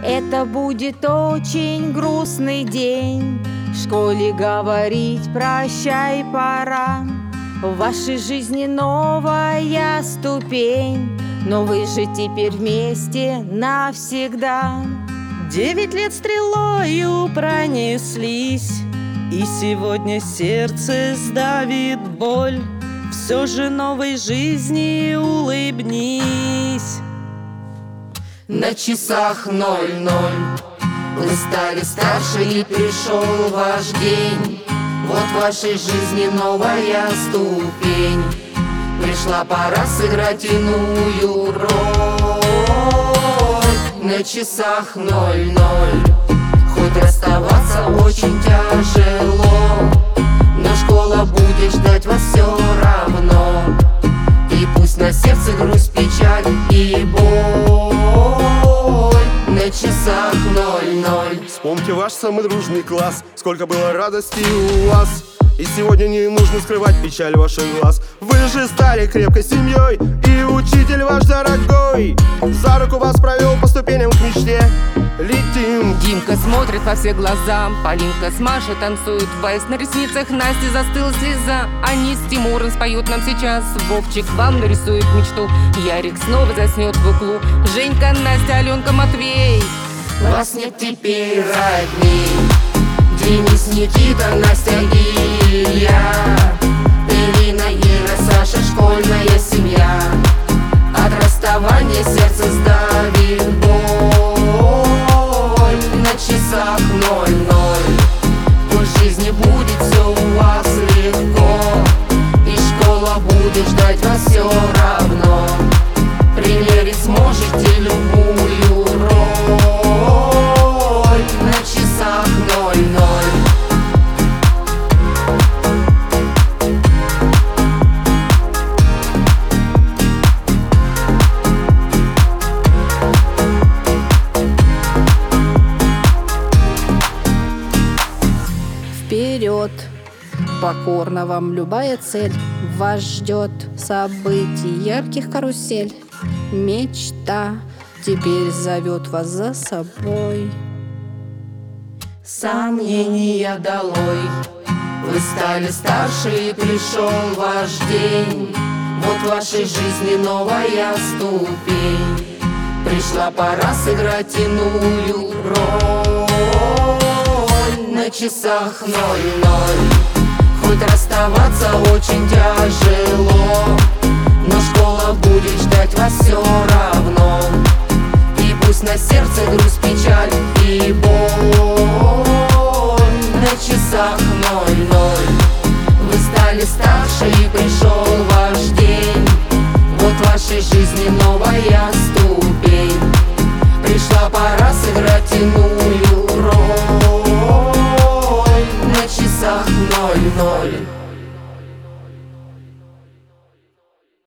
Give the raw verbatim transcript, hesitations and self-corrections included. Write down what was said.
Это будет очень грустный день. В школе говорить прощай пора. В вашей жизни новая ступень, но вы же теперь вместе навсегда. Девять лет стрелою пронеслись, и сегодня сердце сдавит боль. Все же новой жизни улыбнись. На часах ноль-ноль. Вы стали старше и пришел ваш день. Вот в вашей жизни новая ступень. Пришла пора сыграть иную роль. На часах ноль-ноль. Хоть расставаться очень тяжело, но школа будет ждать вас все равно. И пусть на сердце грусть, печаль и боль. На часах ноль-ноль. Вспомните ваш самый дружный класс, сколько было радости у вас. И сегодня не нужно скрывать печаль ваших глаз. Вы же стали крепкой семьей, и учитель ваш дорогой за руку вас провел по ступеням к мечте. Летим. Димка смотрит во все глаза, Полинка с Машей танцуют вальс. На ресницах Насти застыла слеза. Они с Тимуром споют нам сейчас. Вовчик вам нарисует мечту. Ярик снова заснет в углу. Женька, Настя, Аленка, Матвей. Вас нет теперь родней. Денис, Никита, Настя и я. Ирина, Ира, Саша, школьная семья. От расставания сердце сдавит боль. На часах ноль-ноль. Пусть в жизни будет все у вас легко, и школа будет ждать вас все равно. Примерить сможете любую роль. На часах ноль-ноль. Вперед! Покорна вам любая цель. Вас ждет событий ярких карусель. Мечта теперь зовет вас за собой. Сомнения долой. Вы стали старше и пришел ваш день. Вот в вашей жизни новая ступень. Пришла пора сыграть иную роль. На часах ноль-ноль. Хоть расставаться очень тяжело, но школа будет ждать вас все равно. И пусть на сердце грусть, печаль и боль. На часах ноль-ноль. Вы стали старше и пришел ваш день. Вот в вашей жизни новая ступень. Пришла пора сыграть иную роль. На часах ноль-ноль.